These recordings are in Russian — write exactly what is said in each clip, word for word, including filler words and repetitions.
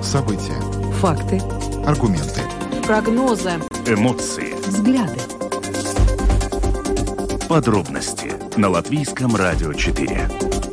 События. Факты. Аргументы. Прогнозы. Эмоции. Взгляды. Подробности на Латвийском радио четыре.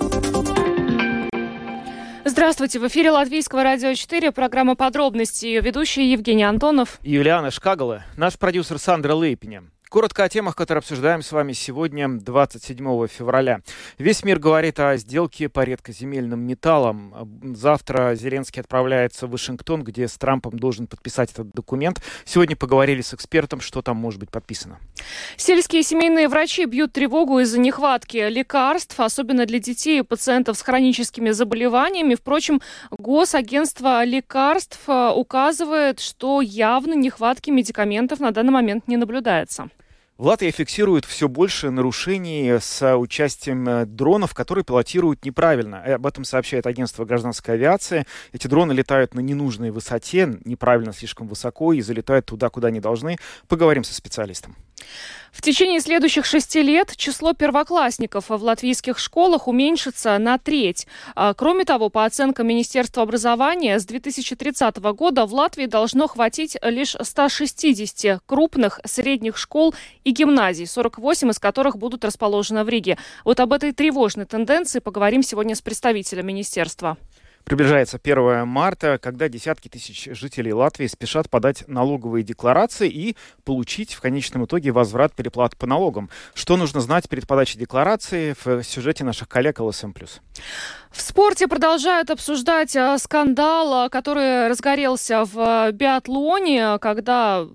Здравствуйте, в эфире Латвийского радио четыре, программа «Подробности». Ее ведущие Евгений Антонов и Юлиана Шкагала, наш продюсер Сандра Лейпиня. Коротко о темах, которые обсуждаем с вами сегодня, двадцать седьмого февраля. Весь мир говорит о сделке по редкоземельным металлам. Завтра Зеленский отправляется в Вашингтон, где с Трампом должен подписать этот документ. Сегодня поговорили с экспертом, что там может быть подписано. Сельские и семейные врачи бьют тревогу из-за нехватки лекарств, особенно для детей и пациентов с хроническими заболеваниями. Впрочем, Госагентство лекарств указывает, что явно нехватки медикаментов на данный момент не наблюдается. В Латвии фиксируют все больше нарушений с участием дронов, которые пилотируют неправильно. Об этом сообщает агентство гражданской авиации. Эти дроны летают на ненужной высоте, неправильно, слишком высоко, и залетают туда, куда не должны. Поговорим со специалистом. В течение следующих шести лет число первоклассников в латвийских школах уменьшится на треть. Кроме того, по оценкам Министерства образования, с две тысячи тридцатого года в Латвии должно хватить лишь ста шестидесяти крупных средних школ и гимназий, сорок восемь из которых будут расположены в Риге. Вот об этой тревожной тенденции поговорим сегодня с представителем министерства. Приближается первое марта, когда десятки тысяч жителей Латвии спешат подать налоговые декларации и получить в конечном итоге возврат переплат по налогам. Что нужно знать перед подачей декларации в сюжете наших коллег эл эс эм плюс. В спорте продолжают обсуждать скандал, который разгорелся в биатлоне, когда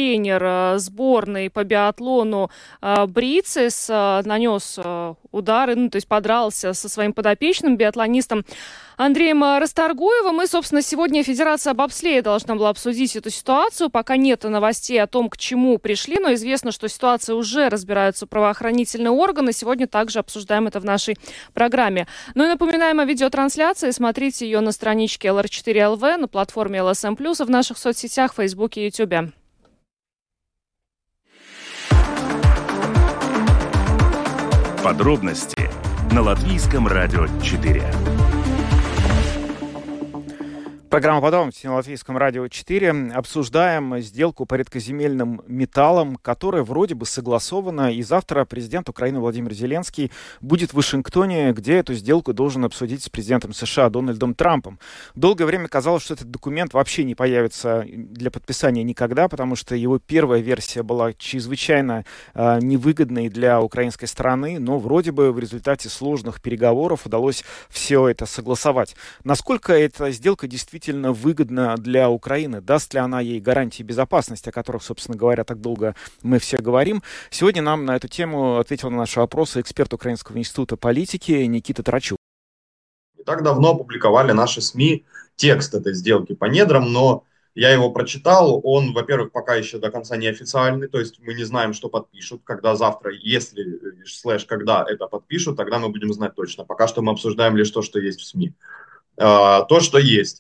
тренер сборной по биатлону Брицис нанес удары, ну, то есть подрался со своим подопечным биатлонистом Андреем Расторгуевым. И, собственно, сегодня Федерация бобслея должна была обсудить эту ситуацию. Пока нет новостей о том, к чему пришли, но известно, что ситуация уже разбираются правоохранительные органы. Сегодня также обсуждаем это в нашей программе. Ну и напоминаем о видеотрансляции. Смотрите ее на страничке эл эр четыре эл ви, на платформе эл эс эм плюс, в наших соцсетях, Фейсбуке и Ютубе. Подробности на Латвийском радио четыре. Программа «Подробности» на Латвийском радио четыре. Обсуждаем сделку по редкоземельным металлам, которая вроде бы согласована. И завтра президент Украины Владимир Зеленский будет в Вашингтоне, где эту сделку должен обсудить с президентом США Дональдом Трампом. Долгое время казалось, что этот документ вообще не появится для подписания никогда, потому что его первая версия была чрезвычайно э, невыгодной для украинской стороны. Но вроде бы в результате сложных переговоров удалось все это согласовать. Насколько эта сделка действительно действительно выгодна для Украины? Даст ли она ей гарантии безопасности, о которых, собственно говоря, так долго мы все говорим? Сегодня нам на эту тему ответил на наши вопросы эксперт Украинского института политики Никита Тарачук. Не так давно опубликовали наши СМИ текст этой сделки по недрам, но я его прочитал. Он, во-первых, пока еще до конца не официальный, то есть мы не знаем, что подпишут. Когда завтра, если, слэш, когда это подпишут, тогда мы будем знать точно. Пока что мы обсуждаем лишь то, что есть в СМИ. То, что есть,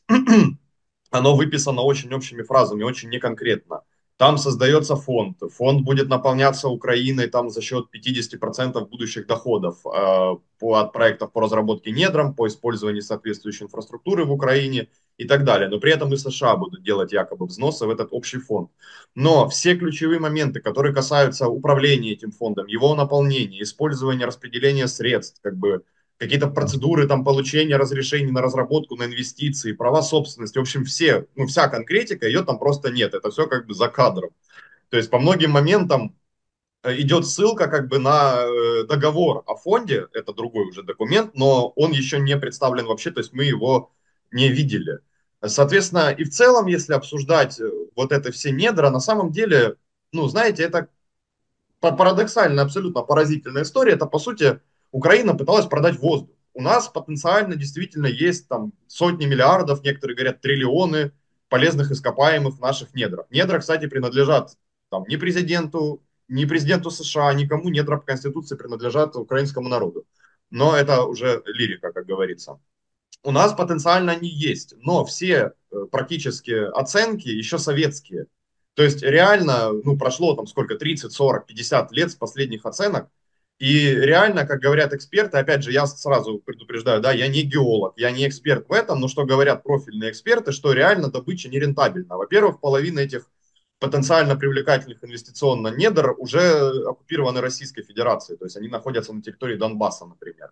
оно выписано очень общими фразами, очень неконкретно. Там создается фонд. Фонд будет наполняться Украиной там, за счет пятьдесят процентов будущих доходов э, по, от проектов по разработке недрам, по использованию соответствующей инфраструктуры в Украине и так далее. Но при этом и США будут делать якобы взносы в этот общий фонд. Но все ключевые моменты, которые касаются управления этим фондом, его наполнения, использования, распределения средств, как бы какие-то процедуры там, получения разрешений на разработку, на инвестиции, права собственности. В общем, все, ну, вся конкретика, ее там просто нет. Это все как бы за кадром. То есть по многим моментам идет ссылка как бы на договор о фонде. Это другой уже документ, но он еще не представлен вообще. То есть мы его не видели. Соответственно, и в целом, если обсуждать вот это все недра, на самом деле, ну, знаете, это парадоксальная, абсолютно поразительная история. Это, по сути, Украина пыталась продать воздух. У нас потенциально действительно есть там сотни миллиардов, некоторые говорят триллионы полезных ископаемых в наших недрах. Недра, кстати, принадлежат там, ни президенту, ни президенту США, никому недра по Конституции принадлежат украинскому народу. Но это уже лирика, как говорится. У нас потенциально они есть, но все практически оценки еще советские. То есть реально, ну, прошло там сколько, тридцать, сорок, пятьдесят лет с последних оценок. И реально, как говорят эксперты, опять же, я сразу предупреждаю, предупреждаю, да, я не геолог, я не эксперт в этом, но что говорят профильные эксперты, что реально добыча нерентабельна. Во-первых, половина этих потенциально привлекательных инвестиционно недр уже оккупированы Российской Федерацией, то есть они находятся на территории Донбасса, например.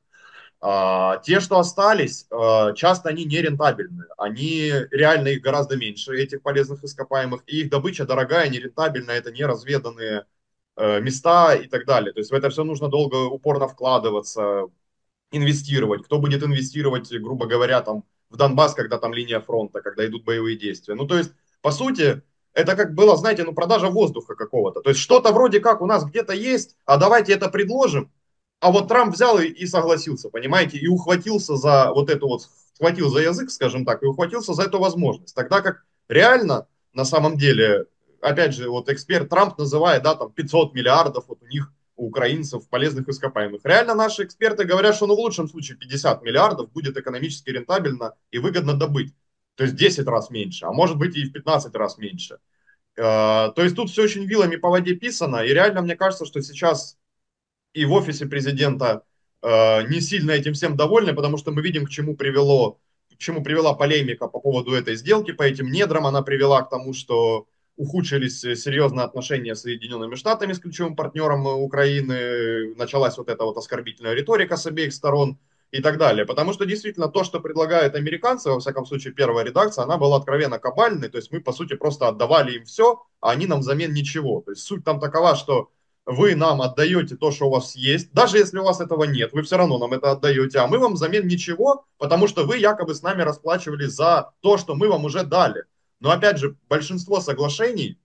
А, те, что остались, а, часто они не рентабельны. Они реально их гораздо меньше, этих полезных ископаемых, и их добыча дорогая, нерентабельная, это неразведанные э, места и так далее. То есть в это все нужно долго, упорно вкладываться, инвестировать. Кто будет инвестировать, грубо говоря, там в Донбасс, когда там линия фронта, когда идут боевые действия. Ну, то есть, по сути, это как было, знаете, ну, продажа воздуха какого-то. То есть что-то вроде как у нас где-то есть, а давайте это предложим. А вот Трамп взял и, и согласился, понимаете, и ухватился за вот эту вот, схватил за язык, скажем так, и ухватился за эту возможность. Тогда как реально, на самом деле, опять же, вот эксперт Трамп называет, да, там пятьсот миллиардов вот у них, у украинцев, полезных ископаемых. Реально наши эксперты говорят, что ну в лучшем случае пятьдесят миллиардов будет экономически рентабельно и выгодно добыть. То есть десять раз меньше, а может быть и в пятнадцать раз меньше. Э, То есть тут все очень вилами по воде писано, и реально мне кажется, что сейчас и в офисе президента э, не сильно этим всем довольны, потому что мы видим, к чему привело, к чему привела полемика по поводу этой сделки, по этим недрам. Она привела к тому, что ухудшились серьезно отношения с Соединенными Штатами, с ключевым партнером Украины, началась вот эта вот оскорбительная риторика с обеих сторон и так далее. Потому что действительно то, что предлагают американцы, во всяком случае первая редакция, она была откровенно кабальной, то есть мы по сути просто отдавали им все, а они нам взамен ничего. То есть суть там такова, что вы нам отдаете то, что у вас есть, даже если у вас этого нет, вы все равно нам это отдаете, а мы вам взамен ничего, потому что вы якобы с нами расплачивались за то, что мы вам уже дали. Но опять же, большинство соглашений,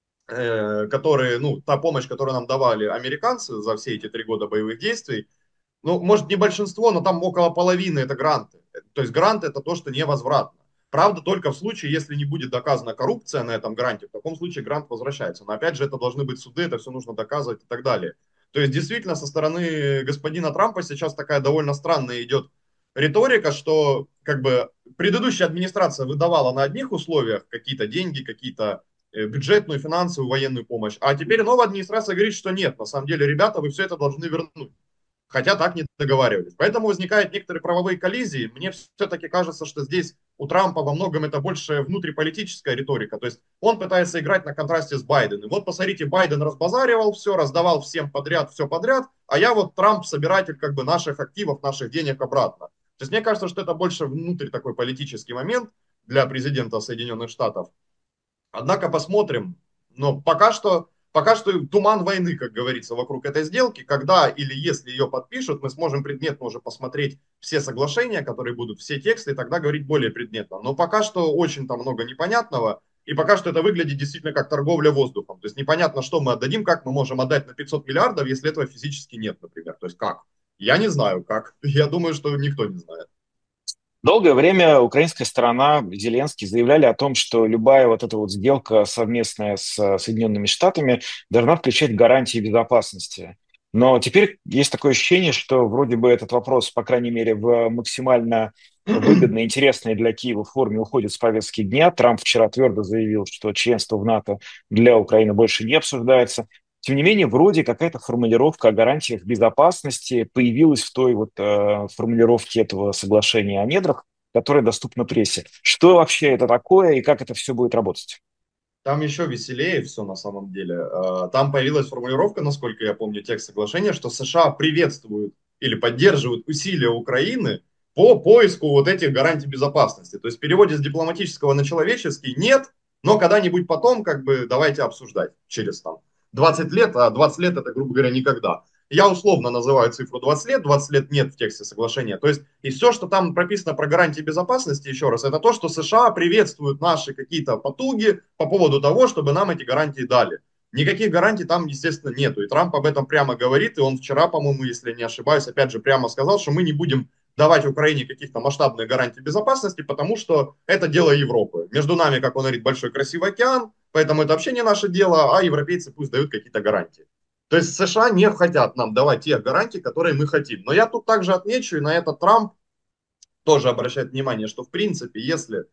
э, которые, ну, та помощь, которую нам давали американцы за все эти три года боевых действий, ну, может, не большинство, но там около половины это гранты. То есть гранты это то, что невозвратно. Правда, только в случае, если не будет доказана коррупция на этом гранте, в таком случае грант возвращается. Но опять же, это должны быть суды, это все нужно доказывать и так далее. То есть, действительно, со стороны господина Трампа сейчас такая довольно странная идет риторика, что как бы предыдущая администрация выдавала на одних условиях какие-то деньги, какие-то э, бюджетную, финансовую, военную помощь, а теперь новая администрация говорит, что нет, на самом деле, ребята, вы все это должны вернуть. Хотя так не договаривались. Поэтому возникают некоторые правовые коллизии. Мне все-таки кажется, что здесь у Трампа во многом это больше внутриполитическая риторика. То есть он пытается играть на контрасте с Байденом. Вот посмотрите, Байден разбазаривал все, раздавал всем подряд, все подряд, а я вот Трамп собиратель как бы наших активов, наших денег обратно. То есть мне кажется, что это больше внутрь такой политический момент для президента Соединенных Штатов. Однако посмотрим. Но пока что, пока что туман войны, как говорится, вокруг этой сделки. Когда или если ее подпишут, мы сможем предметно уже посмотреть все соглашения, которые будут, все тексты, и тогда говорить более предметно. Но пока что очень там много непонятного. И пока что это выглядит действительно как торговля воздухом. То есть непонятно, что мы отдадим, как мы можем отдать на пятьсот миллиардов, если этого физически нет, например. То есть как? Я не знаю как. Я думаю, что никто не знает. Долгое время украинская сторона, Зеленский, заявляли о том, что любая вот эта вот сделка совместная с Соединенными Штатами должна включать гарантии безопасности. Но теперь есть такое ощущение, что вроде бы этот вопрос, по крайней мере, в максимально выгодной, интересной для Киева форме уходит с повестки дня. Трамп вчера твердо заявил, что членство в НАТО для Украины больше не обсуждается. Тем не менее, вроде какая-то формулировка о гарантиях безопасности появилась в той вот э, формулировке этого соглашения о недрах, которая доступна прессе. Что вообще это такое и как это все будет работать? Там еще веселее все на самом деле. Э, Там появилась формулировка, насколько я помню, текст соглашения, что США приветствуют или поддерживают усилия Украины по поиску вот этих гарантий безопасности. То есть в переводе с дипломатического на человеческий нет, но когда-нибудь потом как бы давайте обсуждать через там двадцать лет, а двадцать лет это, грубо говоря, никогда. Я условно называю цифру двадцать лет, двадцать лет нет в тексте соглашения. То есть и все, что там прописано про гарантии безопасности, еще раз, это то, что США приветствуют наши какие-то потуги по поводу того, чтобы нам эти гарантии дали. Никаких гарантий там, естественно, нету. И Трамп об этом прямо говорит, и он вчера, по-моему, если не ошибаюсь, опять же прямо сказал, что мы не будем давать Украине каких-то масштабных гарантий безопасности, потому что это дело Европы. Между нами, как он говорит, большой красивый океан, поэтому это вообще не наше дело, а европейцы пусть дают какие-то гарантии. То есть США не хотят нам давать тех гарантий, которые мы хотим. Но я тут также отмечу, и на это Трамп тоже обращает внимание, что в принципе, если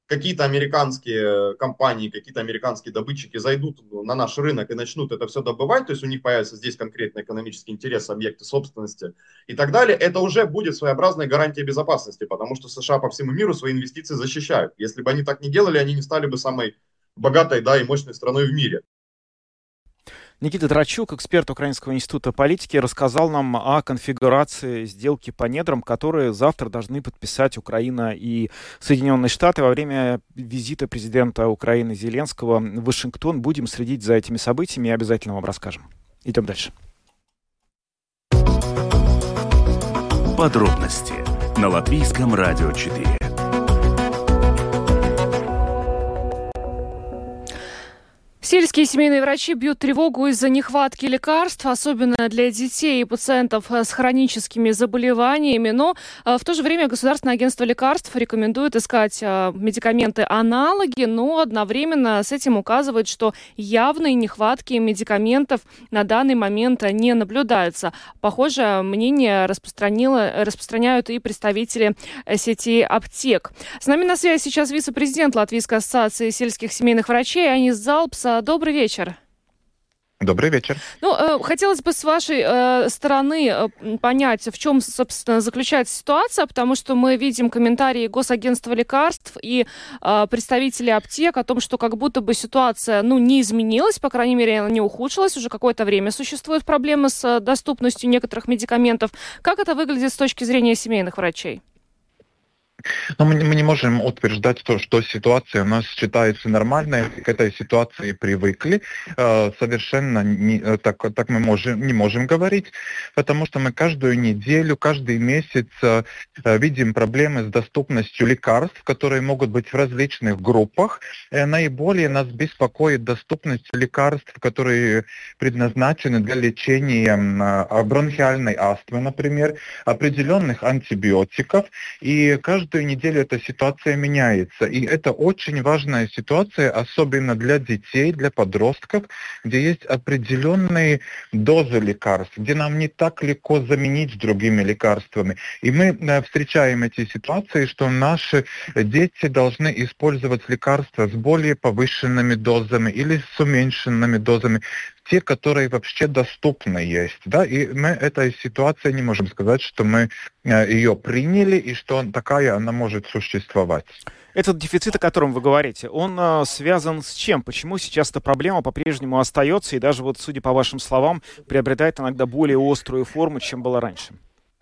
какие-то американские компании, какие-то американские добытчики зайдут на наш рынок и начнут это все добывать, то есть у них появится здесь конкретный экономический интерес, объекты собственности и так далее, это уже будет своеобразной гарантией безопасности, потому что США по всему миру свои инвестиции защищают. Если бы они так не делали, они не стали бы самой богатой, да, и мощной страной в мире. Никита Драчук, эксперт Украинского института политики, рассказал нам о конфигурации сделки по недрам, которые завтра должны подписать Украина и Соединенные Штаты во время визита президента Украины Зеленского в Вашингтон. Будем следить за этими событиями и обязательно вам расскажем. Идем дальше. Подробности на Латвийском радио четыре. Сельские семейные врачи бьют тревогу из-за нехватки лекарств, особенно для детей и пациентов с хроническими заболеваниями. Но в то же время Государственное агентство лекарств рекомендует искать медикаменты-аналоги, но одновременно с этим указывает, что явной нехватки медикаментов на данный момент не наблюдается. Похоже, мнение распространяют и представители сети аптек. С нами на связи сейчас вице-президент Латвийской ассоциации сельских семейных врачей Анис Залпс. Добрый вечер. Добрый вечер. Ну, э, хотелось бы с вашей э, стороны э, понять, в чем, собственно, заключается ситуация, потому что мы видим комментарии Госагентства лекарств и э, представителей аптек о том, что как будто бы ситуация, ну, не изменилась, по крайней мере, она не ухудшилась, уже какое-то время существуют проблемы с доступностью некоторых медикаментов. Как это выглядит с точки зрения семейных врачей? Но мы, мы не можем утверждать то, что ситуация у нас считается нормальной, к этой ситуации привыкли. Э, совершенно не, так, так мы можем, не можем говорить, потому что мы каждую неделю, каждый месяц э, видим проблемы с доступностью лекарств, которые могут быть в различных группах. Э, наиболее нас беспокоит доступность лекарств, которые предназначены для лечения э, бронхиальной астмы, например, определенных антибиотиков. И каждый Каждую неделю эта ситуация меняется. И это очень важная ситуация, особенно для детей, для подростков, где есть определенные дозы лекарств, где нам не так легко заменить другими лекарствами. И мы встречаем эти ситуации, что наши дети должны использовать лекарства с более повышенными дозами или с уменьшенными дозами, те, которые вообще доступны есть. Да? И мы этой ситуации не можем сказать, что мы ее приняли и что такая она может существовать. Этот дефицит, о котором вы говорите, он э, связан с чем? Почему сейчас эта проблема по-прежнему остается и даже, вот, судя по вашим словам, приобретает иногда более острую форму, чем была раньше?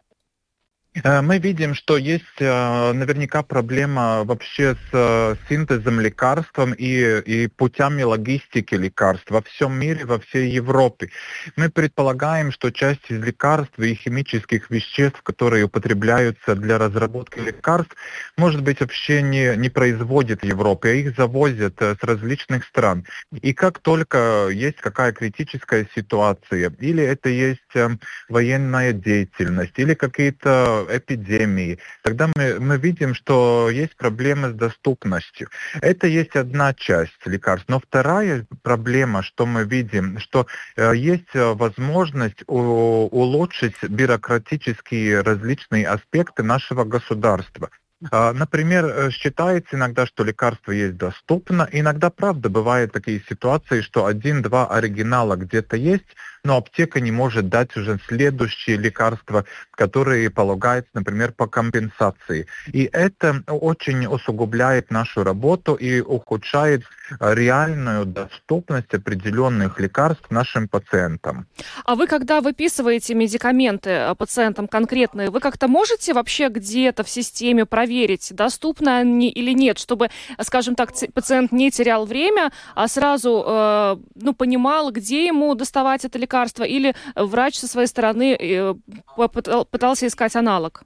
Мы видим, что есть наверняка проблема вообще с синтезом лекарств и, и путями логистики лекарств во всем мире, во всей Европе. Мы предполагаем, что часть из лекарств и химических веществ, которые употребляются для разработки лекарств, может быть, вообще не, не производят в Европе, а их завозят с различных стран. И как только есть какая критическая ситуация, или это есть военная деятельность, или какие-то эпидемии, тогда мы, мы видим, что есть проблемы с доступностью. Это есть одна часть лекарств. Но вторая проблема, что мы видим, что э, есть возможность у, улучшить бюрократические различные аспекты нашего государства. Например, считается иногда, что лекарство есть доступно. Иногда, правда, бывают такие ситуации, что один-два оригинала где-то есть, но аптека не может дать уже следующие лекарства, которые полагаются, например, по компенсации. И это очень усугубляет нашу работу и ухудшает реальную доступность определенных лекарств нашим пациентам. А вы, когда выписываете медикаменты пациентам конкретные, вы как-то можете вообще где-то в системе проверить, доступны они или нет, чтобы, скажем так, пациент не терял время, а сразу э, ну, понимал, где ему доставать это лекарство? Или врач со своей стороны пытался искать аналог?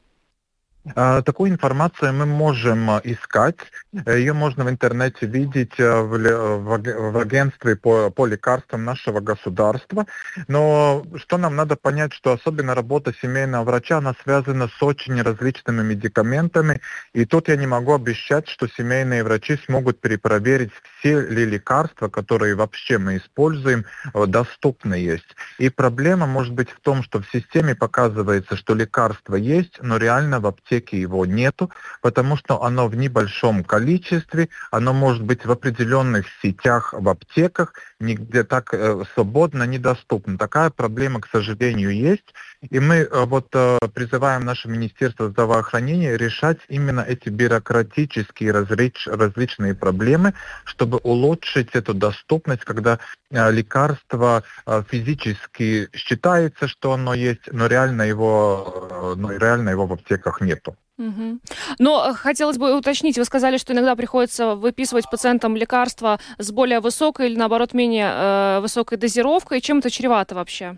Такую информацию мы можем искать. Ее можно в интернете видеть в агентстве по, по лекарствам нашего государства. Но что нам надо понять, что особенно работа семейного врача, она связана с очень различными медикаментами. И тут я не могу обещать, что семейные врачи смогут перепроверить, все ли лекарства, которые вообще мы используем, доступны есть. И проблема может быть в том, что в системе показывается, что лекарства есть, но реально в аптеке аптеке его нету, потому что оно в небольшом количестве, оно может быть в определенных сетях, в аптеках, нигде так э, свободно недоступно. Такая проблема, к сожалению, есть. И мы э, вот э, призываем наше Министерство здравоохранения решать именно эти бюрократические различ, различные проблемы, чтобы улучшить эту доступность, когда э, лекарство э, физически считается, что оно есть, но реально его, э, но реально его в аптеках нету. Угу. Но хотелось бы уточнить, вы сказали, что иногда приходится выписывать пациентам лекарства с более высокой или, наоборот, менее э, высокой дозировкой. Чем это чревато вообще?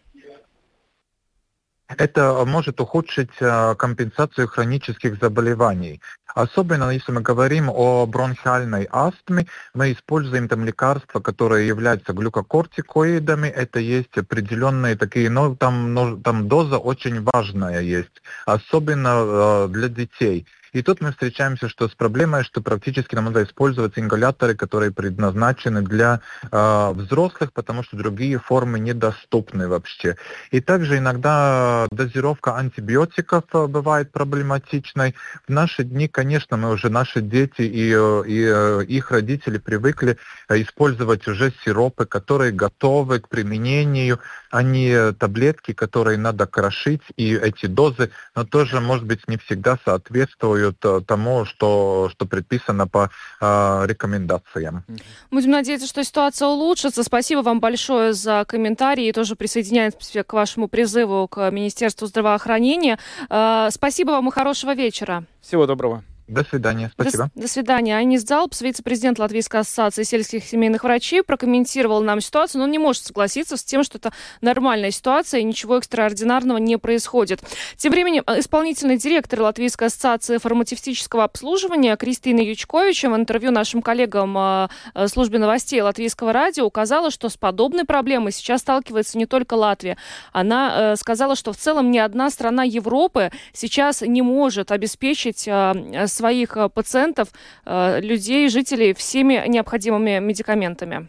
Это может ухудшить э, компенсацию хронических заболеваний. Особенно, если мы говорим о бронхиальной астме, мы используем там лекарства, которые являются глюкокортикоидами. Это есть определенные такие, но там, но, там доза очень важная есть, особенно э, для детей. И тут мы встречаемся что с проблемой, что практически нам надо использовать ингаляторы, которые предназначены для э, взрослых, потому что другие формы недоступны вообще. И также иногда дозировка антибиотиков бывает проблематичной. В наши дни, конечно, мы уже, наши дети и, и их родители привыкли использовать уже сиропы, которые готовы к применению, а не таблетки, которые надо крошить, и эти дозы, но тоже, может быть, не всегда соответствуют тому, что, что предписано по э, рекомендациям. Будем надеяться, что ситуация улучшится. Спасибо вам большое за комментарии. И тоже присоединяемся к вашему призыву к Министерству здравоохранения. Э, спасибо вам и хорошего вечера. Всего доброго. До свидания. Спасибо. До, до свидания. Айнис Дзалпс, вице-президент Латвийской ассоциации сельских семейных врачей, прокомментировал нам ситуацию, но он не может согласиться с тем, что это нормальная ситуация и ничего экстраординарного не происходит. Тем временем исполнительный директор Латвийской ассоциации фармацевтического обслуживания Кристина Ючкович в интервью нашим коллегам э, службе новостей Латвийского радио указала, что с подобной проблемой сейчас сталкивается не только Латвия. Она э, сказала, что в целом ни одна страна Европы сейчас не может обеспечить э, своих пациентов, людей, жителей всеми необходимыми медикаментами.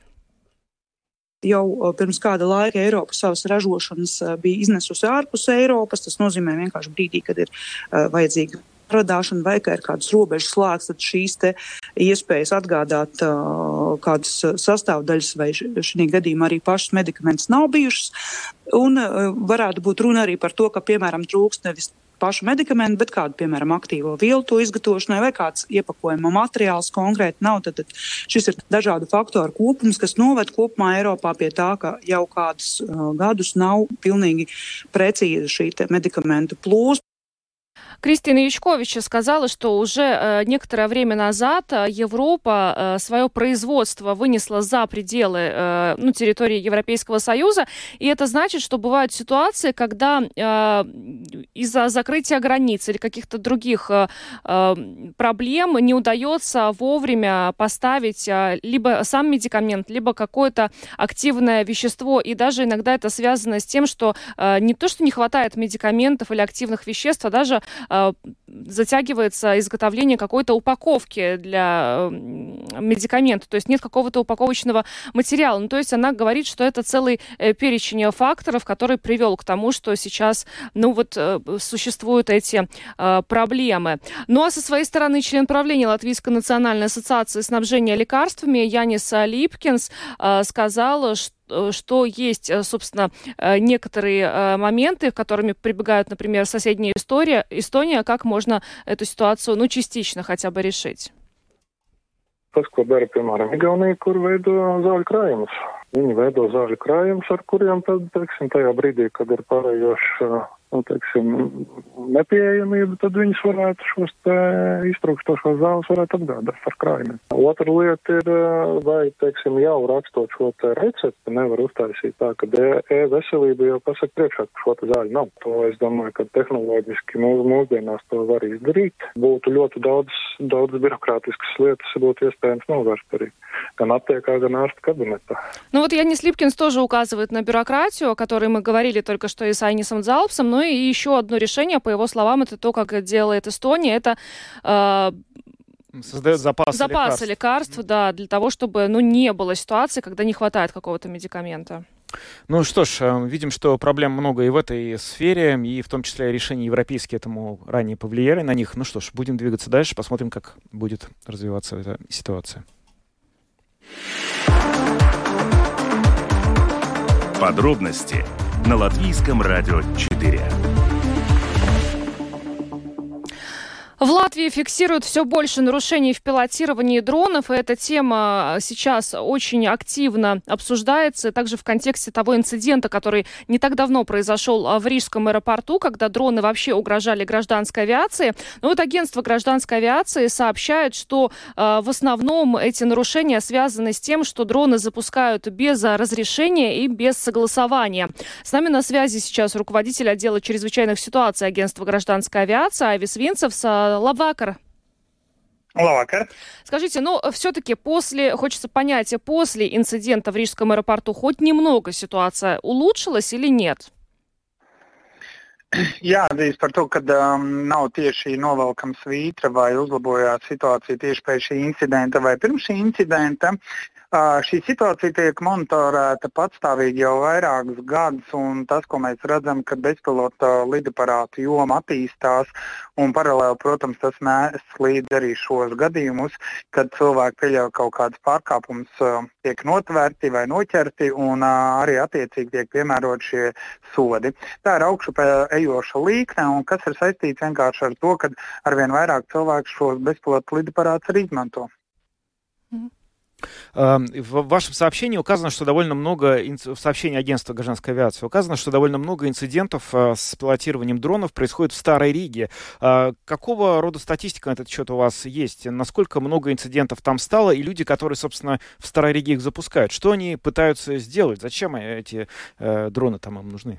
Jau pirms kāda laika Eiropa savas ražošanas bija iznesusi ārpus Eiropas. Tas nozīmē vienkārši brīdī, kad ir uh, vajadzīga radāšana vai ka ir kādas robežas slēgts, tad šīs te iespējas atgādāt uh, kādas sastāvdaļas vai šī gadījumā arī pašas medikamentus nav bijušas. Un uh, varētu būt runa arī par to, ka, piemēram, trūkst nevis pašu medikamentu, bet kādu, piemēram, aktīvo vielu to izgatavošanai vai kāds iepakojuma materiāls konkrēti nav. Tad, tad šis ir dažādu faktoru kopums, kas noved kopumā Eiropā pie tā, ka jau kādus uh, gadus nav pilnīgi precīza šī te medikamentu plūsma. Кристина Ючкович сказала, что уже э, некоторое время назад Европа э, свое производство вынесла за пределы э, ну, территории Европейского Союза, и это значит, что бывают ситуации, когда э, из-за закрытия границ или каких-то других э, проблем не удается вовремя поставить э, либо сам медикамент, либо какое-то активное вещество, и даже иногда это связано с тем, что э, не то, что не хватает медикаментов или активных веществ, а даже затягивается изготовление какой-то упаковки для медикамента, то есть нет какого-то упаковочного материала. Ну, то есть она говорит, что это целый перечень факторов, который привел к тому, что сейчас, ну вот, существуют эти э, проблемы. Ну, а со своей стороны член правления Латвийской национальной ассоциации снабжения лекарствами Янис Липкинс э, сказал, что что есть, собственно, некоторые моменты, к которым прибегают, например, соседняя история, Эстония, как можно эту ситуацию, ну, частично хотя бы решить. Tas, ko dara, piemēram, Igaunija, kur veido zāļu krājumus. Viņi veido zāļu krājumus, ar kuriem tad, teiksim, tajā brīdī, kad ir pārējoši, nu, teiksim, nepieejamība, tad viņas varētu šos te iztrūkstošos zāles varētu apgādāt ar krājumiem. Otra lieta ir, vai, teiksim, jau rakstot šo te recepti, nevar uztaisīt tā, ka e-veselība jau pasaka priekšā, ka šo te zāļu nav. To es domāju, ka tehnoloģiski mūs, mūsdienās to var izdarīt. Būtu ļoti daudz, daudz birokrātiskas lietas, būtu iespējams novērst arī gan aptiekā, gan ārsta kabinetā. Ну вот Янис Липкинс тоже указывает на бюрократию, о которой мы говорили только что и с Айнисом Дзалпсом. Ну и еще одно решение, по его словам, это то, как делает Эстония, это э, создает запасы, запасы лекарств. лекарств, да, для того, чтобы, ну, не было ситуации, когда не хватает какого-то медикамента. Ну что ж, видим, что проблем много и в этой сфере, и в том числе решения европейские этому ранее повлияли на них. Ну что ж, будем двигаться дальше, посмотрим, как будет развиваться эта ситуация. Подробности на Латвийском радио четыре. В Латвии фиксируют все больше нарушений в пилотировании дронов, и эта тема сейчас очень активно обсуждается, также в контексте того инцидента, который не так давно произошел в Рижском аэропорту, когда дроны вообще угрожали гражданской авиации. Но вот агентство гражданской авиации сообщает, что э, в основном эти нарушения связаны с тем, что дроны запускают без разрешения и без согласования. С нами на связи сейчас руководитель отдела чрезвычайных ситуаций агентства гражданской авиации Айвис Винцевс. Лабвакар. Лабвакар. Скажите, ну, все-таки после, хочется понять, после инцидента в Рижском аэропорту хоть немного ситуация улучшилась или нет? Jāatzīst par to, ka um, nav tieši novelkama svītra vai uzlabojās situācija tieši pēc šī incidenta vai pirms šī incidenta. Uh, šī situācija tiek monitorēta patstāvīgi jau vairākus gadus, un tas, ko mēs redzam, ka bezpilota lidaparātu joma attīstās, un paralēli, protams, tas nes līdz arī šos gadījumus, kad cilvēki pieļauj kaut kādus pārkāpumus, uh, tiek notvērti vai noķerti, un uh, arī attiecīgi tiek piemērot šie sodi. Tā ir augšupē ejoša līkne, un kas ir saistīts vienkārši ar to, ka arvien vairāk cilvēku šos bezpilota lidaparātus arī izmanto. Mm. В вашем сообщении указано, что довольно много, в сообщении агентства гражданской авиации указано, что довольно много инцидентов с пилотированием дронов происходит в Старой Риге. Какого рода статистика на этот счет у вас есть? Насколько много инцидентов там стало? И люди, которые, собственно, в Старой Риге их запускают, что они пытаются сделать? Зачем эти дроны там им нужны?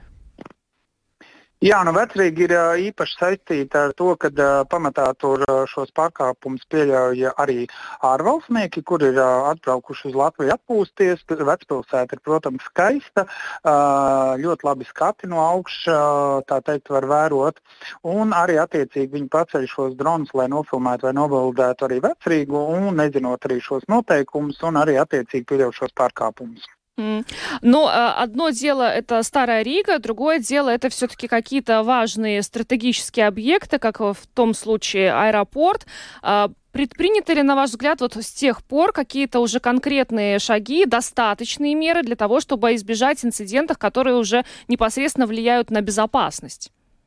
Jā, nu Vecrīga ir īpaši saistīta ar to, ka uh, pamatā tur uh, šos pārkāpumus pieļauj arī ārvalstnieki, kur ir uh, atbraukuši uz Latviju atpūsties. Vecpilsēta ir, protams, skaista, uh, ļoti labi skati no augšas, uh, tā teikt, var vērot. Un arī attiecīgi viņi paceļ šos dronus, lai nofilmētu vai nobildētu arī Vecrīgu, un nezinot arī šos noteikumus, un arī attiecīgi pieļauj šos pārkāpumus. Mm. Но а, одно дело это Старая Рига, другое дело это все-таки какие-то важные стратегические объекты, как в том случае аэропорт. А, предприняты ли, на ваш взгляд, вот с тех пор какие-то уже конкретные шаги, достаточные меры для того, чтобы избежать инцидентов, которые уже непосредственно влияют на безопасность?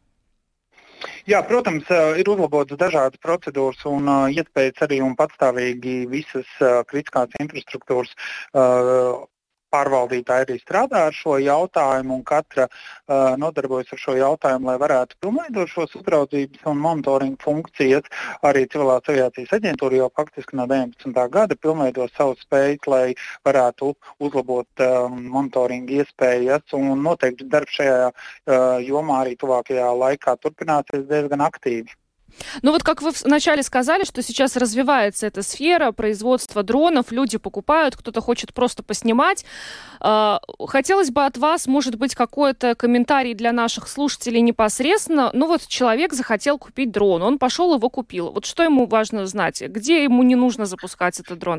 Jā, protams, ir uzlabotas dažādas procedūras un uh, iespējas arī un patstāvīgi visas uh, kritiskās infrastruktūras uh, pārvaldītāji arī strādā ar šo jautājumu, un katra uh, nodarbojas ar šo jautājumu, lai varētu pilnveidot šos uzraudzības un monitoringa funkcijas. Arī civilās aviācijas aģentūra jau faktiski no deviņpadsmitā gada pilnveido savus spējas, lai varētu uzlabot um, monitoringa iespējas, un noteikti darbs šajā uh, jomā arī tuvākajā laikā turpināsies diezgan aktīvi. Ну вот как вы вначале сказали, что сейчас развивается эта сфера производства дронов, люди покупают, кто-то хочет просто поснимать. Хотелось бы от вас, может быть, какой-то комментарий для наших слушателей непосредственно. Ну вот человек захотел купить дрон, он пошел его купил. Вот что ему важно знать? Где ему не нужно запускать этот дрон?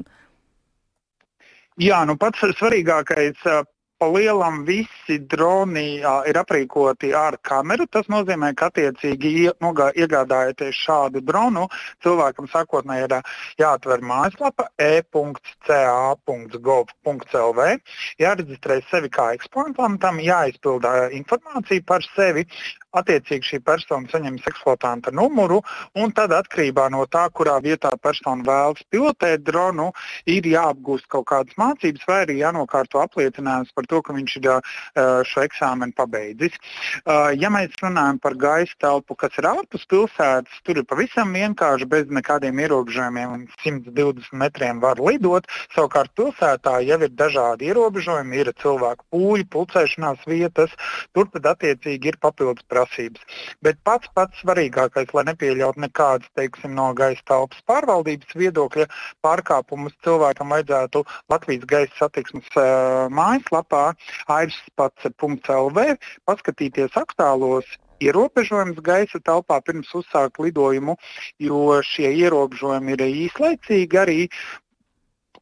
Jā, nu pats svarīgākais. Pa lielam visi droni uh, ir aprīkoti ar kameru. Tas nozīmē, ka attiecīgi iegādājoties šādu dronu, cilvēkam sākotnēji ir jāatver mājaslapa e punkts c a punkts gov punkts l v, jāreģistrē sevi kā eksploatantam, jāizpilda informācija par sevi. Attiecīgi šī persona saņems eksploatanta numuru, un tad atkarībā no tā, kurā vietā persona vēlas pilotēt dronu, ir jāapgūst kaut kādas mācības vai arī jānokārto apliecinājums par to, ka viņš ir šo eksāmenu pabeidzis. Ja mēs runājam par gaisa telpu, kas ir ārpus pilsētas, tur ir pavisam vienkārši bez nekādiem ierobežojumiem, simt divdesmit metriem var lidot. Savukārt pilsētā jau ir dažādi ierobežojumi, ir cilvēku pūļi, pulcēšanās vietas, tur tad attiecīgi ir papildus prasības. Bet pats pats svarīgākais, lai nepieļaut nekādas, teiksim, no gaisa telpas pārvaldības viedokļa pārkāpumus, cilvēkam vajadzētu Latvijas gaisa satiksmes uh, mājaslapā airspats punkts l v paskatīties aktuālos ierobežojums gaisa telpā pirms uzsākt lidojumu, jo šie ierobežojumi ir īslaicīgi arī.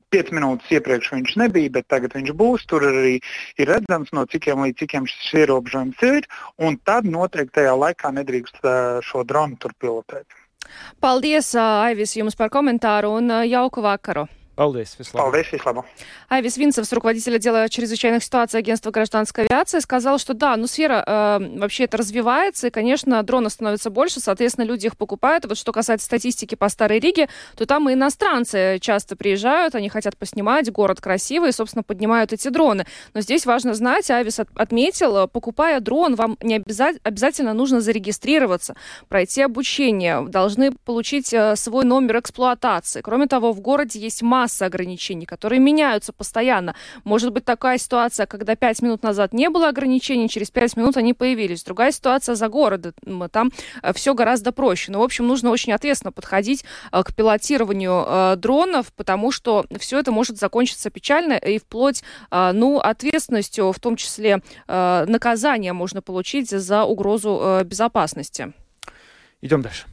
piecas minūtes iepriekš viņš nebija, bet tagad viņš būs. Tur arī ir redzams, no cikiem līdz cikiem šis ierobežojums ir, un tad noteikti tajā laikā nedrīkst šo dronu tur pilotēt. Paldies, Айвис, jums par komentāru un jauku vakaru. Paldies, vislабо. Paldies, vislабо. Айвис Винцев, руководитель отдела чрезвычайных ситуаций Агентства гражданской авиации, сказал, что да, ну сфера э, вообще это развивается, и, конечно, дронов становится больше, соответственно, люди их покупают. Вот что касается статистики по Старой Риге, то там и иностранцы часто приезжают, они хотят поснимать, город красивый, и, собственно, поднимают эти дроны. Но здесь важно знать, Айвис от, отметил, покупая дрон, вам не обяза- обязательно нужно зарегистрироваться, пройти обучение, должны получить э, свой номер эксплуатации. Кроме того, в городе есть масса масса ограничений, которые меняются постоянно. Может быть такая ситуация, когда пять минут назад не было ограничений, через пять минут они появились. Другая ситуация за городом. Там все гораздо проще. Но, в общем, нужно очень ответственно подходить к пилотированию дронов, потому что все это может закончиться печально и вплоть, ну, ответственностью, в том числе наказание можно получить за угрозу безопасности. Идем дальше.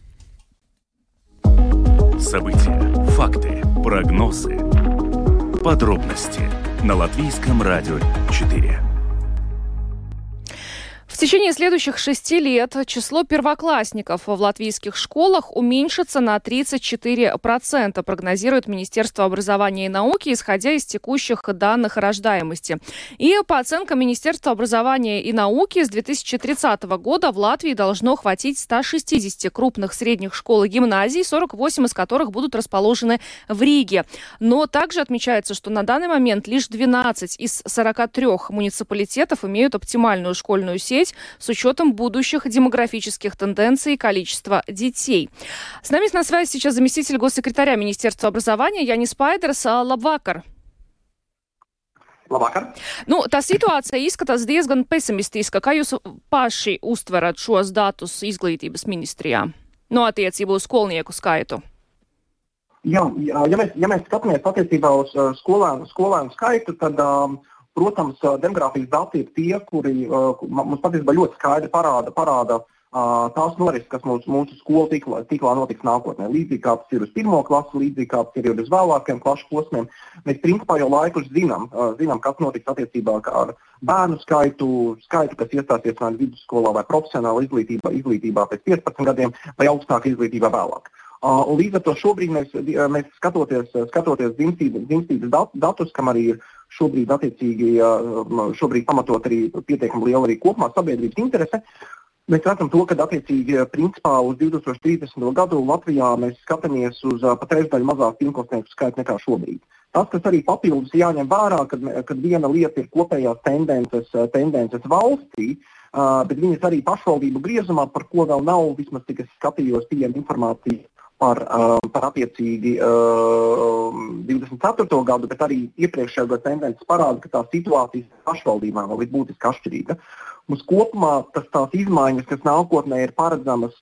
События, факты, прогнозы, подробности на Латвийском радио четыре. В течение следующих шести лет число первоклассников в латвийских школах уменьшится на тридцать четыре процента, прогнозирует Министерство образования и науки, исходя из текущих данных рождаемости. И по оценкам Министерства образования и науки, с две тысячи тридцатого года в Латвии должно хватить ста шестидесяти крупных средних школ и гимназий, сорок восемь из которых будут расположены в Риге. Но также отмечается, что на данный момент лишь двенадцать из сорока трёх муниципалитетов имеют оптимальную школьную сеть, с учетом будущих демографических тенденций и количества детей. С нами на связи сейчас заместитель госсекретаря Министерства образования Jānis Paiders. Labvakar! Labvakar! Nu, tā situācija izskatās diezgan pesimistiska. Kā jūs paši uztverat šos datus izglītības ministrijā? No attiecību uz skolnieku skaitu. Jā, ja mēs, ja mēs skatāmies attiecībā uz skolēnu, skolēnu skaitu, tad um, protams, demogrāfijas dati ir tie, kuri uh, mums patiesībā ļoti skaidri parāda, parāda uh, tās norises, kas mūsu, mūsu skolu tīklā, tīklā notiks nākotnē. Līdzīgi kā tas ir uz pirmo klasi, līdzīgi kā tas ir uz vēlākiem klašu posmiem. Mēs principā jau laikus zinām, uh, zinām, kas notiks attiecībā ar bērnu skaitu, skaitu, kas iestāsies vai vidusskolā vai profesionāla izglītībā, izglītībā pēc piecpadsmit gadiem vai augstāka izglītībā vēlāk. Uh, un līdz ar to šobrīd mēs, mēs skatoties, skatoties dzimstības, dzimstības dat, datus, kam arī ir šobrīd attiecīgi, uh, šobrīd pamatot arī pietiekami liela arī kopumā sabiedrības interese, mēs redzam to, ka attiecīgi principā uz divi tūkstoši trīsdesmito gadu Latvijā mēs skatāmies uz uh, pat trešdaļu mazāk pirmklasnieku skaitu nekā šobrīd. Tas, kas arī papildus jāņem vērā, kad, kad viena lieta ir kopējās tendences, tendences valstī, uh, bet viņas arī pašvaldību griezumā, par ko vēl nav, vismaz tik es skatījos, pieejama informācija par, uh, par attiecīgi uh, divdesmit ceturto gadu, bet arī iepriekšējā gada tendences parāda, ka tā situācija pašvaldībām vēl ir būtiski atšķirīga. Mums kopumā tas tās izmaiņas, kas nākotnē ir paredzamas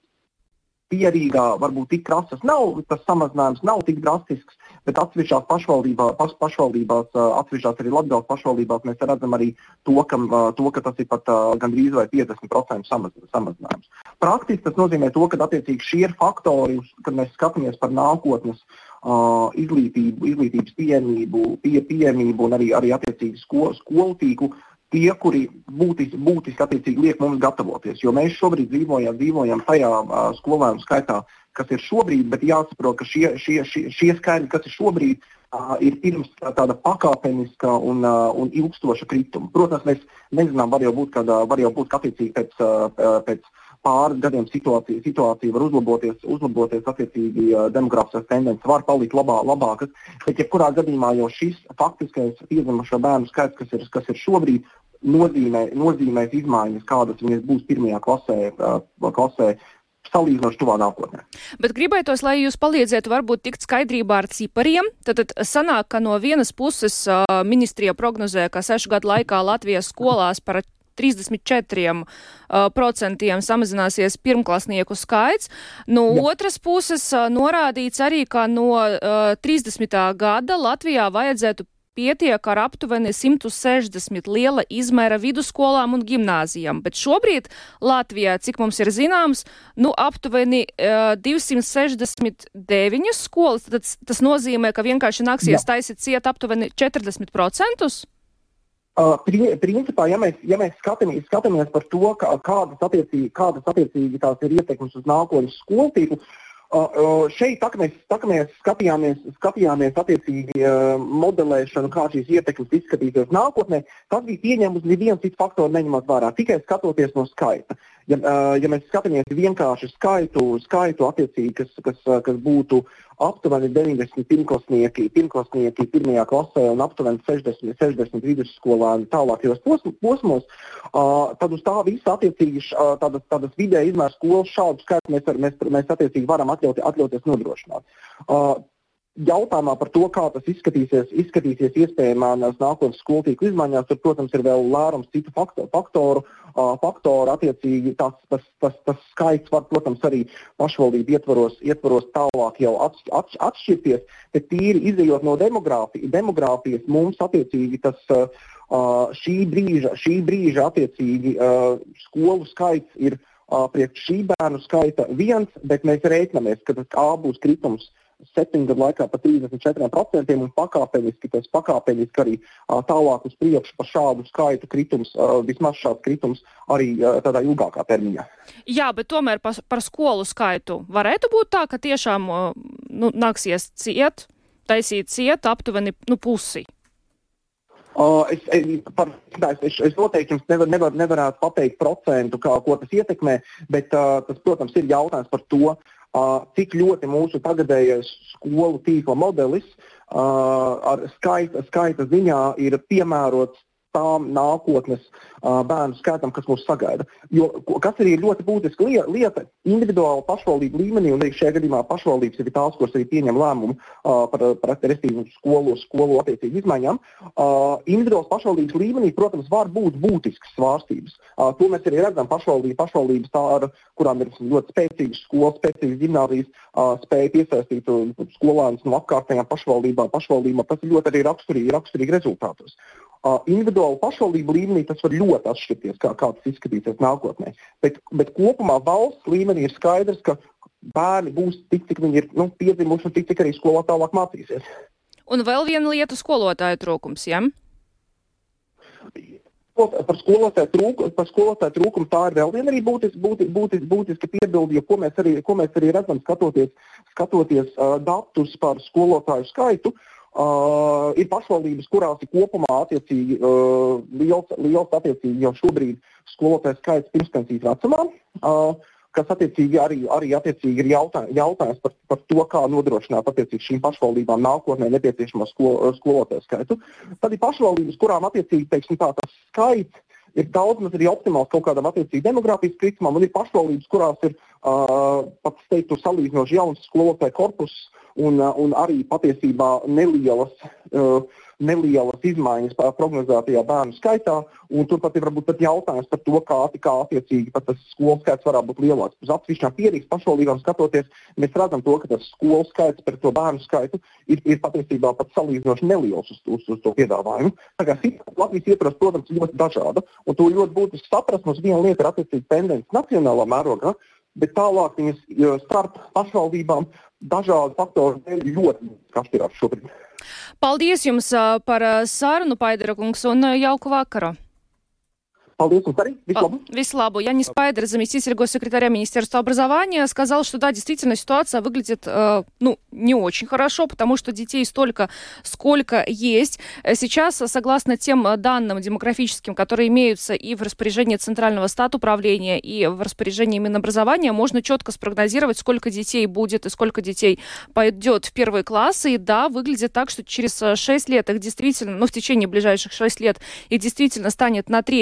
pierīgā, varbūt tik krasas nav, tas samazinājums nav tik drastisks, bet atsevišķās pašvaldībās, paš, pašvaldībās, atsevišķās arī Latgales pašvaldībās mēs redzam arī to, ka, to, ka tas ir pat gandrīz vai piecdesmit procenti samazinājums. Praktiski tas nozīmē to, ka attiecīgi šie ir faktori, kad mēs skatāmies par nākotnes uh, izglītību, izglītības pieejamību, pie, pieejamību un arī, arī attiecīgi skolu, skolu tīklu, tie, kuri būtiski, būtiski attiecīgi liek mums gatavoties, jo mēs šobrīd dzīvojam, dzīvojam tajā uh, skolēnu skaitā, kas ir šobrīd, bet jāsaprot, ka šie, šie, šie, šie skaitļi, kas ir šobrīd, uh, ir pirms tāda pakāpeniska un, uh, un ilgstoša krituma. Protams, mēs nezinām, var jau būt, kad, uh, var jau būt attiecīgi pēc, uh, pēc pāris gadiem situācija, situācija var uzlaboties, uzlaboties attiecīgi uh, demogrāfiskās tendences, var palikt labā, labākas, bet jebkurā gadījumā jau šis faktiskais piedzimušo bērnu skaits, kas ir, kas ir šobrīd, nozīmē, nozīmēs izmaiņas, kādas viņas būs pirmajā klasē, uh, klasē salīdzinoši tuvā nākotnē. Bet gribētos, lai jūs palīdzētu varbūt tikt skaidrībā ar cipariem. Tad, tad sanāk, ka no vienas puses uh, ministrija prognozē, ka sešu gadu laikā Latvijas skolās par trīsdesmit četriem procentiem samazināsies pirmklasnieku skaits. No Jā. otras puses uh, norādīts arī, ka no uh, trīsdesmitā gada Latvijā vajadzētu pietiek ar aptuveni simt sešdesmit liela izmēra vidusskolām un gimnāzijām, bet šobrīd Latvijā, cik mums ir zināms, nu aptuveni uh, divsimt sešdesmit deviņas skolas, tad tas nozīmē, ka vienkārši nāksies taisīt ciet aptuveni četrdesmit procentus? Uh, principā, ja mēs, ja mēs skatāmies, skatāmies par to, kā, kādas, attiecīgi, kādas attiecīgi tās ir ietekmes uz nākotnes skolu tīklu, Uh, uh, šeit tā, mēs, tā, mēs skatījāmies, skatījāmies attiecīgi uh, modelēšanu, kā šīs ietekmes izskatīsies nākotnē. Tas bija pieņemts neviens cits faktors neņemot vērā, tikai skatoties no skaita. Ja, uh, ja mēs skatāmies vienkārši skaitu, skaitu attiecīgi, kas, kas, kas būtu aptuveni deviņdesmit pirmklasnieki, pirmklasnieki pirmajā klasē un aptuveni sešdesmit, sešdesmit vidusskolāni tālākajos posmos, uh, tad uz tā visa attiecīgi uh, tādas, tādas vidēja izmēra skolas šādu skaitu mēs, mēs, mēs attiecīgi varam atļaut, atļauties nodrošināt. Uh, Jautājumā par to, kā tas izskatīsies, izskatīsies iespējamās nākotnes skolu tīklu izmaiņās, tur, protams, ir vēl lērums citu faktoru, faktoru, uh, faktoru attiecīgi tas, tas, tas, tas skaits var, protams, arī pašvaldību ietvaros, ietvaros tālāk jau atš, atš, atšķirties, bet tīri izejot no demogrāfi, demogrāfijas mums attiecīgi tas uh, šī brīža, šī brīža attiecīgi uh, skolu skaits ir uh, priekš šī bērnu skaita viens, bet mēs rēķinamies, ka tas A būs kritums septiņu gadu laikā par trīsdesmit četriem procentiem un pakāpeniski, tas pakāpeniski arī uh, tālāk uz priekšu par šādu skaitu kritums, uh, vismaz šāds kritums arī uh, tādā ilgākā termiņā. Jā, bet tomēr par, par skolu skaitu varētu būt tā, ka tiešām uh, nu, nāksies ciet, taisīt ciet aptuveni nu, pusi. Uh, es, es, par, es, es noteikti jums nevar, nevar, nevarētu pateikt procentu, kā, ko tas ietekmē, bet uh, tas, protams, ir jautājums par to, Uh, cik ļoti mūsu tagadējais skolu tīkla modelis uh, ar skaita, skaita ziņā ir piemērots tām nākotnes uh, bērnu skaitam, kas mūs sagaida. Jo, kas arī ir ļoti būtiska lieta, individuāli pašvaldību līmenī, un arī šajā gadījumā pašvaldības ir tās, kuras arī pieņem lēmumu uh, par, par restīvu skolu, skolu attiecīgi izmaiņām. Uh, individuāls pašvaldības līmenī, protams, var būt būtiskas svārstības. Uh, to mēs arī redzam pašvaldības, pašvaldības tā, ar kurām ir ļoti spēcīgas skolas, spēcīgas gimnāzijas, uh, spēja piesaistīt skolānus no apkārtējām pašvaldībām, pašvaldībām. Tas ir ļoti arī raksturīgi, raksturīgi rezultātos. Uh, individuāli pašvaldību līmenī tas var ļoti atšķirties, kā, kā tas izskatīsies nākotnē. Bet, bet kopumā valsts līmenī ir skaidrs, ka bērni būs tik, cik viņi ir nu, piedzimuši un tik, cik arī skolā tālāk mācīsies. Un vēl viena lieta - skolotāju trūkums, ja? Par skolotāju trūkumu, par skolotāju trūkumu tā ir vēl viena arī būtiska, būtiska, būtiska, būtiska piebilde, jo ko mēs arī, ko mēs arī redzam, skatoties, skatoties uh, datus par skolotāju skaitu. Uh, ir pašvaldības, kurās ir kopumā attiecīgi uh, liels, liels attiecīgi jau šobrīd skolotāju skaits pirmspensijas vecumā, uh, kas attiecīgi arī, arī attiecīgi ir jautā, jautājums par, par to, kā nodrošināt attiecīgi šīm pašvaldībām nākotnē nepieciešamo skolo, skolotāju skaitu. Tad ir pašvaldības, kurām attiecīgi, teiksim tā, tas skaits ir daudz maz arī optimāls kaut kādam attiecīgi demogrāfijas kritumam, un ir pašvaldības, kurās ir uh, pat teiktu salīdzinoši jauns skolotāju korpus, Un, un arī patiesībā nelielas, uh, nelielas izmaiņas prognozētajā bērnu skaitā, un turpat ir varbūt pat jautājums par to, kā, kā attiecīgi pat tas skolu skaits varētu būt lielāks. Uz atsevišķām Pierīgas pašvaldībām skatoties, mēs redzam to, ka tas skolu skaits par to bērnu skaitu ir, ir patiesībā pat salīdzinoši neliels uz, uz, uz to piedāvājumu. Tā kā Latvijas ietvaros, protams, ļoti dažāda, un to ļoti būtiski saprast, mums viena lieta ir attiecīgi tendences nacionālā mērogā, bet tālāk viņas starp pašvaldībām dažādu faktoru dēļ ļoti atšķirās šobrīd. Paldies jums par sarunu, Paidera kungs, un jauku vakaru. Paldies, un arī вислабу. Вислабу. Янис Пайдер, заместитель госсекретаря Министерства образования, сказал, что да, действительно ситуация выглядит, э, ну, не очень хорошо, потому что детей столько, сколько есть. Сейчас, согласно тем данным демографическим, которые имеются и в распоряжении Центрального статуправления, и в распоряжении Минобразования, можно четко спрогнозировать, сколько детей будет и сколько детей пойдет в первые классы. И да, выглядит так, что через шесть лет их действительно, ну, в течение ближайших шести лет их действительно станет на треть меньше.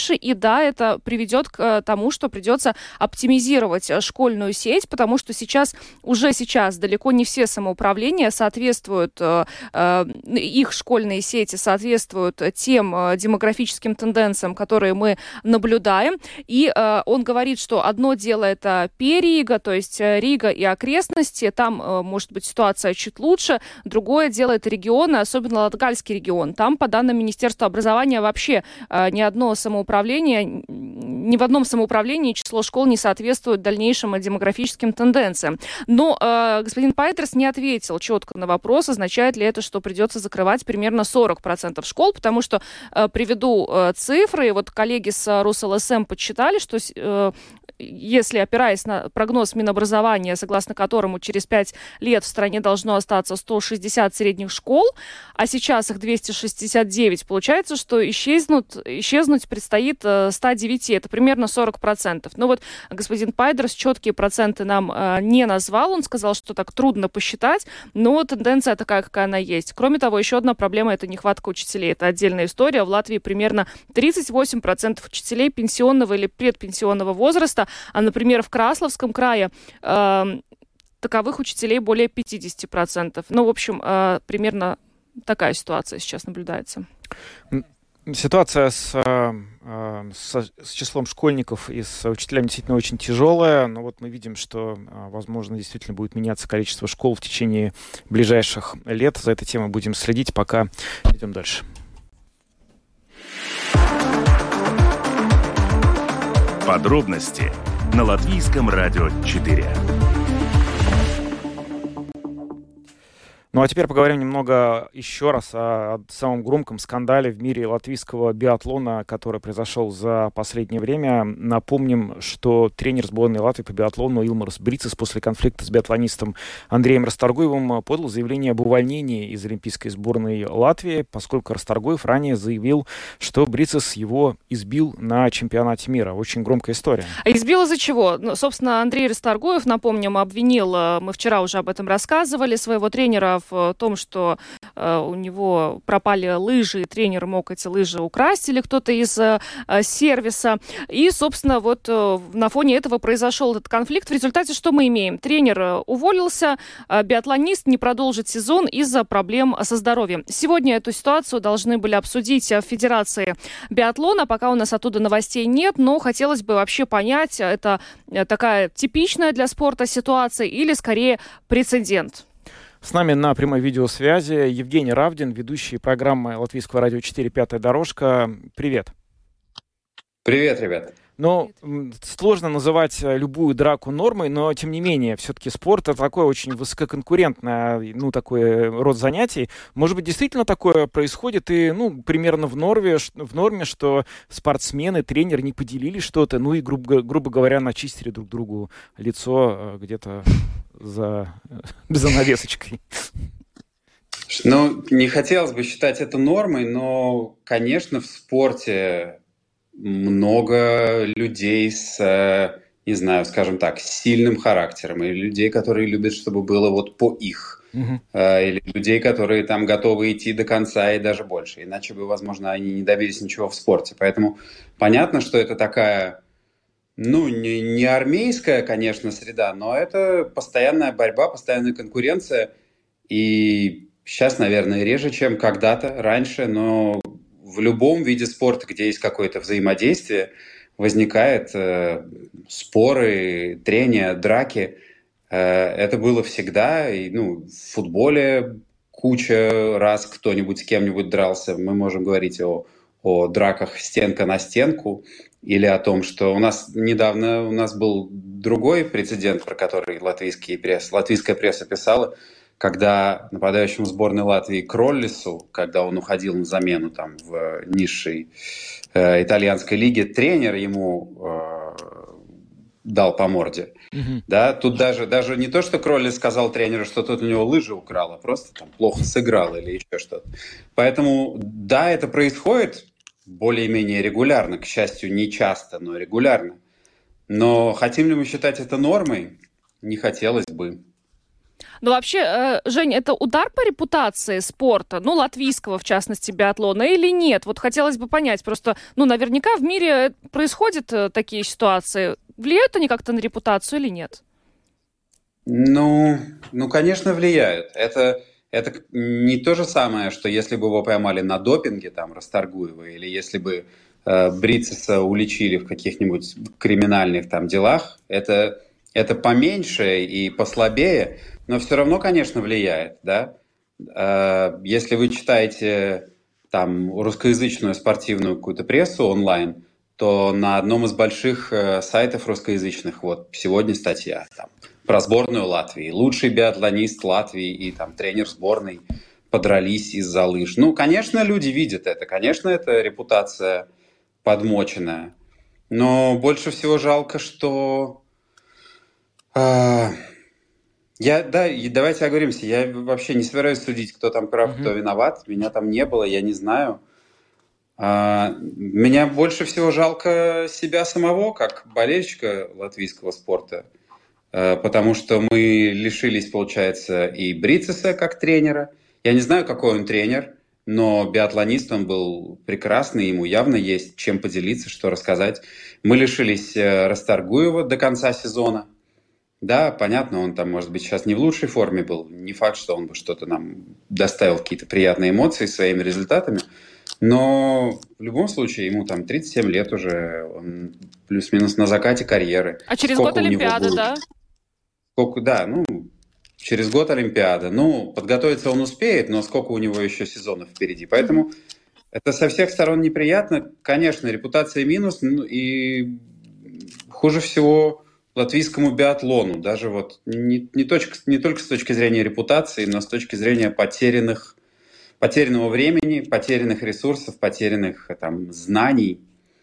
меньше. И да, это приведет к тому, что придется оптимизировать школьную сеть, потому что сейчас, уже сейчас далеко не все самоуправления соответствуют, их школьные сети соответствуют тем демографическим тенденциям, которые мы наблюдаем. И он говорит, что одно дело это Перига, то есть Рига и окрестности, там может быть ситуация чуть лучше. Другое дело это регионы, особенно Латгальский регион. Там, по данным Министерства образования, вообще ни одно самоуправление, ни в одном самоуправлении число школ не соответствует дальнейшим демографическим тенденциям. Но э, господин Пайтерс не ответил четко на вопрос, означает ли это, что придется закрывать примерно сорок процентов школ, потому что э, приведу э, цифры. Вот коллеги с РусЛСМ подсчитали, что э, если, опираясь на прогноз Минобразования, согласно которому через пять лет в стране должно остаться сто шестьдесят средних школ, а сейчас их двести шестьдесят девять, получается, что исчезнут, исчезнуть предстоит сто девять. Это примерно сорок процентов. Но вот господин Пайдерс четкие проценты нам э, не назвал. Он сказал, что так трудно посчитать, но тенденция такая, какая она есть. Кроме того, еще одна проблема – это нехватка учителей. Это отдельная история. В Латвии примерно тридцать восемь процентов учителей пенсионного или предпенсионного возраста, а, например, в Красловском крае э, таковых учителей более пятьдесят процентов. Ну, в общем, э, примерно такая ситуация сейчас наблюдается. Ситуация с, с, с числом школьников и с учителями действительно очень тяжелая, но вот мы видим, что, возможно, действительно будет меняться количество школ в течение ближайших лет. За этой темой будем следить, пока идем дальше. Подробности на Латвийском радио четыре. Ну а теперь поговорим немного еще раз о, о самом громком скандале в мире латвийского биатлона, который произошел за последнее время. Напомним, что тренер сборной Латвии по биатлону Илмарс Брицис после конфликта с биатлонистом Андреем Расторгуевым подал заявление об увольнении из олимпийской сборной Латвии, поскольку Расторгуев ранее заявил, что Брицис его избил на чемпионате мира. Очень громкая история. А избил из-за чего? Ну, собственно, Андрей Расторгуев, напомним, обвинил, мы вчера уже об этом рассказывали, своего тренера в том, что э, у него пропали лыжи, и тренер мог эти лыжи украсть, или кто-то из э, сервиса. И, собственно, вот э, на фоне этого произошел этот конфликт. В результате что мы имеем? Тренер э, уволился, э, биатлонист не продолжит сезон из-за проблем со здоровьем. Сегодня эту ситуацию должны были обсудить в Федерации биатлона. Пока у нас оттуда новостей нет, но хотелось бы вообще понять, это такая типичная для спорта ситуация или, скорее, прецедент. С нами на прямой видеосвязи Евгений Равдин, ведущий программы Латвийского радио четыре «Пятая дорожка». Привет. Привет, ребят. Ну, сложно называть любую драку нормой, но, тем не менее, все-таки спорт — это такой очень высококонкурентный, ну, такой род занятий. Может быть, действительно такое происходит и, ну, примерно в норме, в норме, что спортсмены, тренер не поделили что-то, ну, и, грубо, грубо говоря, начистили друг другу лицо где-то за занавесочкой. Ну, не хотелось бы считать это нормой, но, конечно, в спорте много людей с, не знаю, скажем так, с сильным характером, или людей, которые любят, чтобы было вот по их, uh-huh. или людей, которые там готовы идти до конца и даже больше, иначе бы, возможно, они не добились ничего в спорте. Поэтому понятно, что это такая, ну, не, не армейская, конечно, среда, но это постоянная борьба, постоянная конкуренция, и сейчас, наверное, реже, чем когда-то раньше, но в любом виде спорта, где есть какое-то взаимодействие, возникают э, споры, трения, драки. Э, это было всегда. И, ну, в футболе куча раз кто-нибудь с кем-нибудь дрался. Мы можем говорить о, о драках стенка на стенку или о том, что у нас недавно у нас был другой прецедент, про который латвийский пресс, латвийская пресса писала, когда нападающему сборной Латвии Кроллису, когда он уходил на замену там в низшей э, итальянской лиге, тренер ему э, дал по морде. Mm-hmm. Да, тут даже, даже не то, что Кроллис сказал тренеру, что тот у него лыжи украл, а просто там плохо сыграл или еще что-то. Поэтому, да, это происходит более-менее регулярно, к счастью, не часто, но регулярно. Но хотим ли мы считать это нормой? Не хотелось бы. Ну, вообще, Жень, это удар по репутации спорта, ну, латвийского, в частности, биатлона, или нет? Вот хотелось бы понять, просто, ну, наверняка в мире происходят такие ситуации. Влияют они как-то на репутацию или нет? Ну, ну, конечно, влияют. Это, это не то же самое, что если бы его поймали на допинге, там, Расторгуева, или если бы э, Брицеса уличили в каких-нибудь криминальных там делах, это, это поменьше и послабее, но все равно, конечно, влияет, да. Э, если вы читаете там русскоязычную спортивную какую-то прессу онлайн, то на одном из больших э, сайтов русскоязычных, вот сегодня статья там, про сборную Латвии. Лучший биатлонист Латвии и там тренер сборной подрались из-за лыж. Ну, конечно, люди видят это. Конечно, это репутация подмоченная. Но больше всего жалко, что... Э, я, да, и давайте оговоримся. Я вообще не собираюсь судить, кто там прав, mm-hmm. кто виноват. Меня там не было, я не знаю. А, меня больше всего жалко себя самого, как болельщика латвийского спорта. Потому что мы лишились, получается, и Брицеса как тренера. Я не знаю, какой он тренер, но биатлонист он был прекрасный, ему явно есть чем поделиться, что рассказать. Мы лишились Расторгуева до конца сезона. Да, понятно, он там, может быть, сейчас не в лучшей форме был. Не факт, что он бы что-то нам доставил, какие-то приятные эмоции своими результатами. Но в любом случае ему там тридцать семь лет уже, он плюс-минус на закате карьеры. А через Сколько год Олимпиада, да? Сколько, да, ну, через год Олимпиада. Ну, подготовиться он успеет, но сколько у него еще сезонов впереди. Поэтому это со всех сторон неприятно. Конечно, репутация минус, ну, и хуже всего латвийскому биатлону. Даже вот не, не, точка, не только с точки зрения репутации, но с точки зрения потерянных, потерянного времени, потерянных ресурсов, потерянных там, знаний.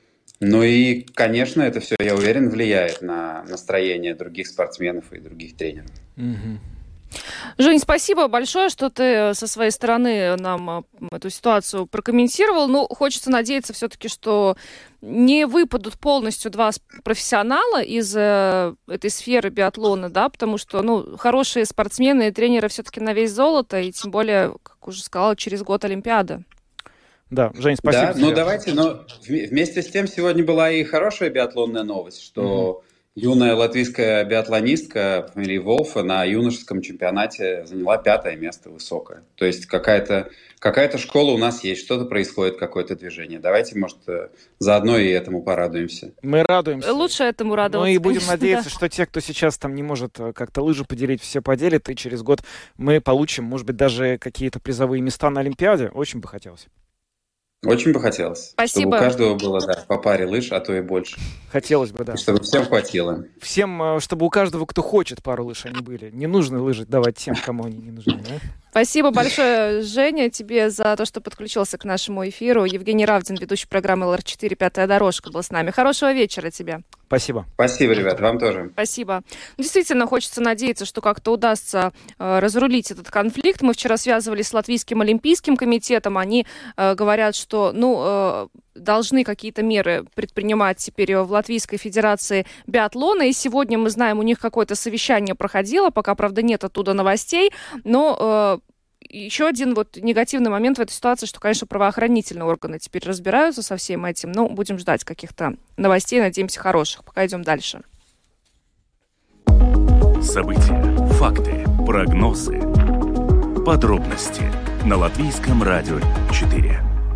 Ну и, конечно, это все, я уверен, влияет на настроение других спортсменов и других тренеров. Mm-hmm. Жень, спасибо большое, что ты со своей стороны нам эту ситуацию прокомментировал. Ну, хочется надеяться все-таки, что не выпадут полностью два профессионала из э, этой сферы биатлона, да, потому что, ну, хорошие спортсмены и тренеры все-таки на весь золото, и тем более, как уже сказала, через год Олимпиада. Да, Жень, спасибо. Да, ну давайте, но вместе с тем сегодня была и хорошая биатлонная новость, что mm-hmm. юная латвийская биатлонистка по фамилии Волфа на юношеском чемпионате заняла пятое место, высокое. То есть какая-то, какая-то школа у нас есть, что-то происходит, какое-то движение. Давайте, может, заодно и этому порадуемся. Мы радуемся. Лучше этому радоваться. Ну и будем конечно, надеяться, да. что те, кто сейчас там не может как-то лыжи поделить, все поделят, и через год мы получим, может быть, даже какие-то призовые места на Олимпиаде. Очень бы хотелось. Очень бы хотелось, Спасибо. Чтобы у каждого было да, по паре лыж, а то и больше. Хотелось бы, да. И чтобы всем хватило. Всем, чтобы у каждого, кто хочет, пару лыж они были. Не нужно лыжи давать тем, кому они не нужны. Да? Спасибо большое, Женя, тебе за то, что подключился к нашему эфиру. Евгений Равдин, ведущий программы эл эр четыре «Пятая дорожка», был с нами. Хорошего вечера тебе. Спасибо. Спасибо, ребят, вам тоже. Спасибо. Действительно, хочется надеяться, что как-то удастся э, разрулить этот конфликт. Мы вчера связывались с Латвийским олимпийским комитетом. Они э, говорят, что ну, э, должны какие-то меры предпринимать теперь в Латвийской Федерации биатлона. И сегодня, мы знаем, у них какое-то совещание проходило. Пока, правда, нет оттуда новостей. Но... Э, Еще один вот негативный момент в этой ситуации, что, конечно, правоохранительные органы теперь разбираются со всем этим. Но будем ждать каких-то новостей, надеемся, хороших. Пока идем дальше. События, факты, прогнозы, подробности на Латвийском радио четыре.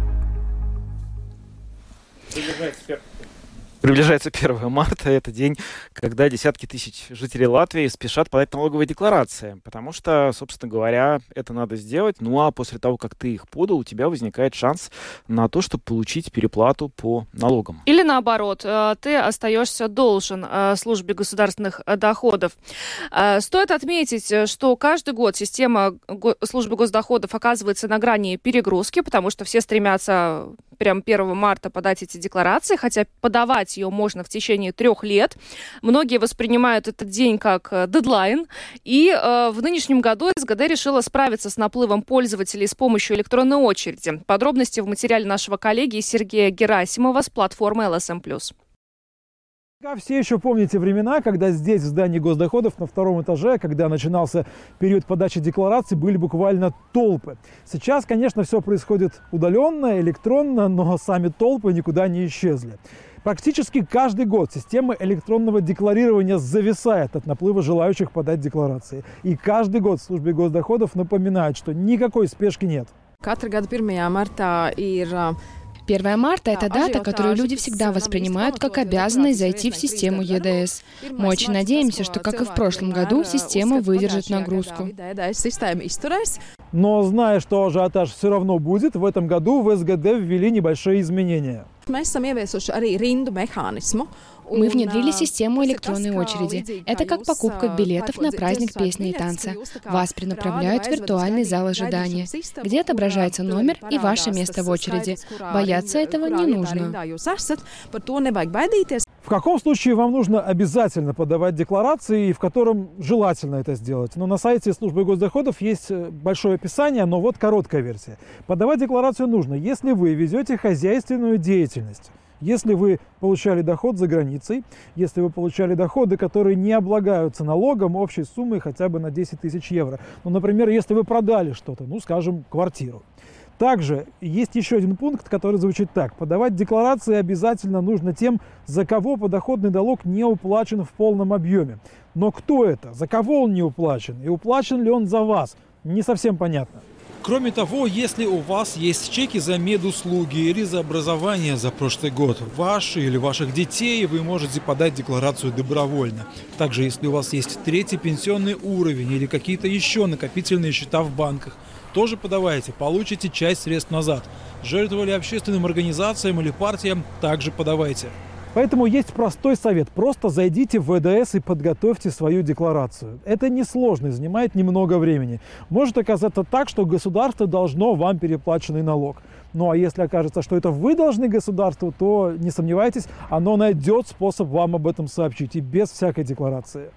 Приближается первое марта, это день, когда десятки тысяч жителей Латвии спешат подать налоговые декларации, потому что, собственно говоря, это надо сделать, ну а после того, как ты их подал, у тебя возникает шанс на то, чтобы получить переплату по налогам. Или наоборот, ты остаешься должен службе государственных доходов. Стоит отметить, что каждый год система службы госдоходов оказывается на грани перегрузки, потому что все стремятся прям первого марта подать эти декларации, хотя подавать ее можно в течение трех лет. Многие воспринимают этот день как дедлайн. И э, в нынешнем году эс гэ дэ решила справиться с наплывом пользователей с помощью электронной очереди. Подробности в материале нашего коллеги Сергея Герасимова с платформы эл эс эм плюс. Все еще помните времена, когда здесь, в здании госдоходов, на втором этаже, когда начинался период подачи деклараций, были буквально толпы. Сейчас, конечно, все происходит удаленно, электронно, но сами толпы никуда не исчезли. Практически каждый год система электронного декларирования зависает от наплыва желающих подать декларации. И каждый год в службе госдоходов напоминают, что никакой спешки нет. первое марта – это дата, которую люди всегда воспринимают как обязанность зайти в систему е дэ эс. Мы очень надеемся, что, как и в прошлом году, система выдержит нагрузку. Но, зная, что ажиотаж все равно будет, в этом году в эс гэ дэ ввели небольшие изменения. Мы внедрили систему электронной очереди. Это как покупка билетов на праздник песни и танца. Вас перенаправляют в виртуальный зал ожидания, где отображается номер и ваше место в очереди. Бояться этого не нужно. В каком случае вам нужно обязательно подавать декларации и в котором желательно это сделать? Но на сайте службы госдоходов есть большое описание, но вот короткая версия. Подавать декларацию нужно, если вы ведете хозяйственную деятельность. Если вы получали доход за границей, если вы получали доходы, которые не облагаются налогом общей суммой хотя бы на десять тысяч евро. Ну, например, если вы продали что-то, ну, скажем, квартиру. Также есть еще один пункт, который звучит так. Подавать декларации обязательно нужно тем, за кого подоходный налог не уплачен в полном объеме. Но кто это? За кого он не уплачен? И уплачен ли он за вас? Не совсем понятно. Кроме того, если у вас есть чеки за медуслуги или за образование за прошлый год, ваши или ваших детей, вы можете подать декларацию добровольно. Также, если у вас есть третий пенсионный уровень или какие-то еще накопительные счета в банках, тоже подавайте, получите часть средств назад. Жертвовали общественным организациям или партиям, также подавайте. Поэтому есть простой совет. Просто зайдите в вэ дэ эс и подготовьте свою декларацию. Это несложно, занимает немного времени. Может оказаться так, что государство должно вам переплаченный налог. Ну а если окажется, что это вы должны государству, то не сомневайтесь, оно найдет способ вам об этом сообщить и без всякой декларации.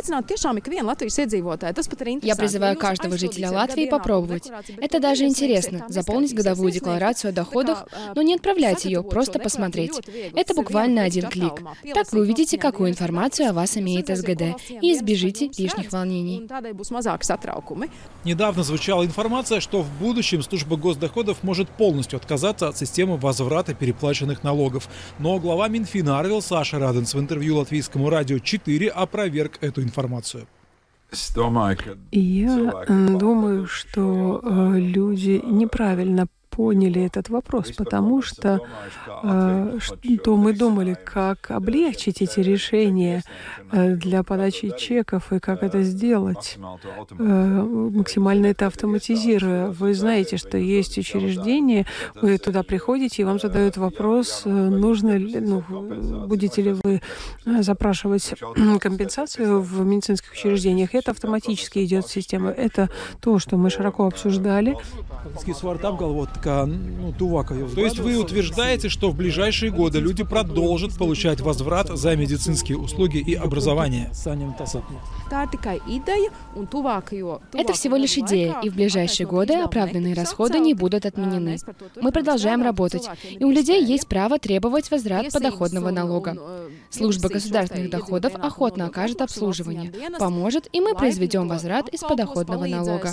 Я призываю каждого жителя Латвии попробовать. Это даже интересно, заполнить годовую декларацию о доходах, но не отправлять ее, просто посмотреть. Это буквально один клик. Так вы увидите, какую информацию о вас имеет эс гэ дэ, и избежите лишних волнений. Недавно звучала информация, что в будущем служба госдоходов может полностью отказаться от системы возврата переплаченных налогов. Но глава Минфина Арвилс Ашараденс в интервью Латвийскому радио четыре опроверг эту информацию. Я думаю, что люди неправильно поняли этот вопрос, потому что, э, что мы думали, как облегчить эти решения э, для подачи чеков и как это сделать, э, максимально это автоматизируя. Вы знаете, что есть учреждения, вы туда приходите, и вам задают вопрос, нужно ли, ну, будете ли вы запрашивать компенсацию в медицинских учреждениях. Это автоматически идет в систему. Это то, что мы широко обсуждали. То есть вы утверждаете, что в ближайшие годы люди продолжат получать возврат за медицинские услуги и образование? Это всего лишь идея, и в ближайшие годы оправданные расходы не будут отменены. Мы продолжаем работать, и у людей есть право требовать возврат подоходного налога. Служба государственных доходов охотно окажет обслуживание, поможет, и мы произведем возврат из подоходного налога.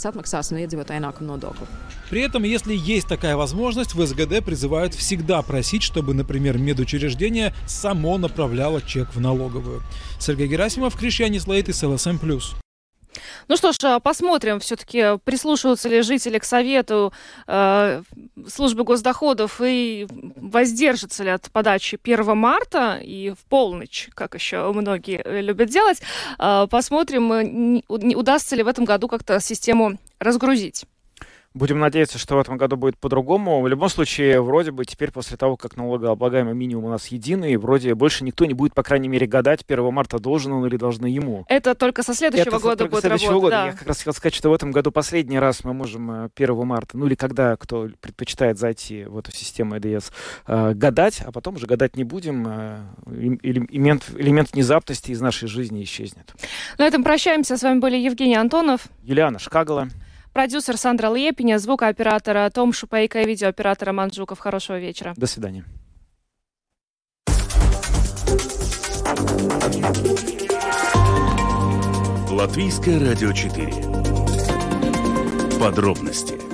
При этом, если есть такая возможность, в эс гэ дэ призывают всегда просить, чтобы, например, медучреждение само направляло чек в налоговую. Сергей Герасимов, Кришьянис Лейтис, эл эс эм плюс. Ну что ж, посмотрим, все-таки прислушиваются ли жители к совету э, службы госдоходов и воздержатся ли от подачи первого марта и в полночь, как еще многие любят делать. Э, посмотрим, удастся ли в этом году как-то систему разгрузить. Будем надеяться, что в этом году будет по-другому. В любом случае, вроде бы теперь, после того, как налогооблагаемый минимум у нас единый, вроде больше никто не будет, по крайней мере, гадать, первого марта должен он или должны ему. Это только со следующего Это года будет работать. Года. Да. Я как раз хотел сказать, что в этом году последний раз мы можем первого марта, ну или когда кто предпочитает зайти в эту систему и дэ эс, гадать, а потом уже гадать не будем. Элемент, элемент внезапности из нашей жизни исчезнет. На этом прощаемся. С вами были Евгений Антонов, Юлиана Шкагала, продюсер Сандра Лепиня, звукооператора Том Шупейко и видеооператора Манджуков. Хорошего вечера. До свидания. Латвийское радио четыре. Подробности